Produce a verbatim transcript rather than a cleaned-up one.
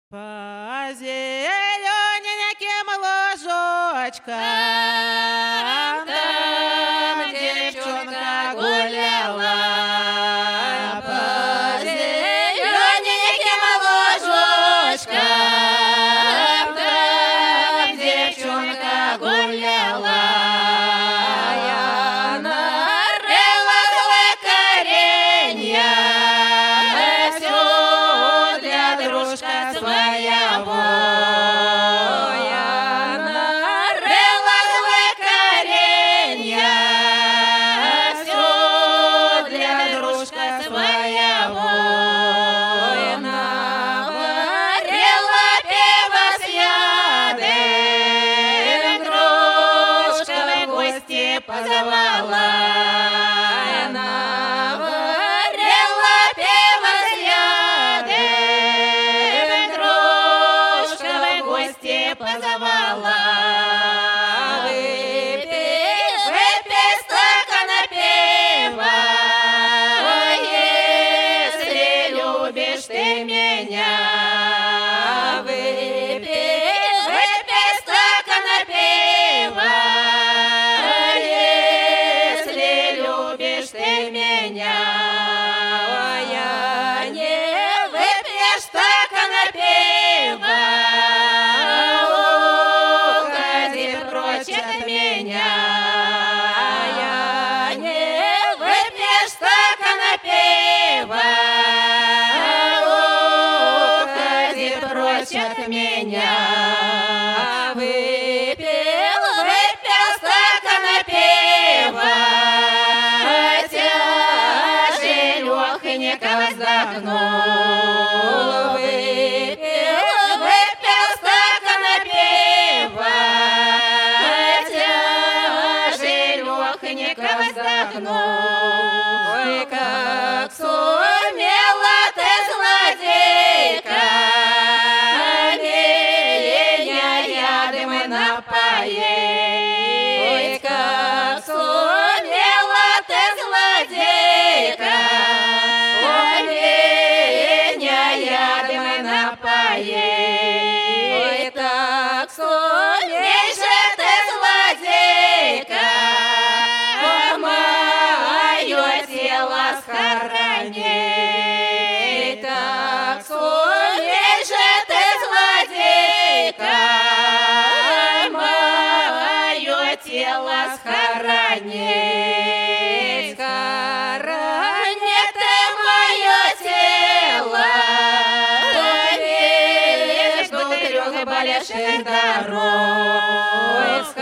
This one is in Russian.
По зелененьким ложочкам там девчонка гуляла. По зелененьким ложочкам там девчонка гуляла. Я нарыла коренья, всё для дружка своего. Я нарыла коренья, всё для дружка своего. Я наварила пива с ядом, дружка в гости позвала. Я наварила пива с ядом, дружка в гости позвала. Выпей, выпей стакан пива, если любишь ты меня. Выпей, выпей стакан пива, если любишь ты меня. Я не выпьешь стакан пива, уходи прочь от меня. Я не выпьешь стакан пива, уходи прочь от меня. Выпил, выпил стакан пива, тяжелёхонько вздохнул. Выпил, выпил стакан пива, тяжелёхонько вздохнул. Ой, как сумела ты, злодейка, меня ядом напоить. Ой, как сумела ты, злодейка, меня ядом напоить. Ой, так сумей же ты, злодейка, моё тело схоронить. Так сумей же ты, злодейка, моё тело схоронить. Схоронит ты моё тело между трех больших дорог. Ой,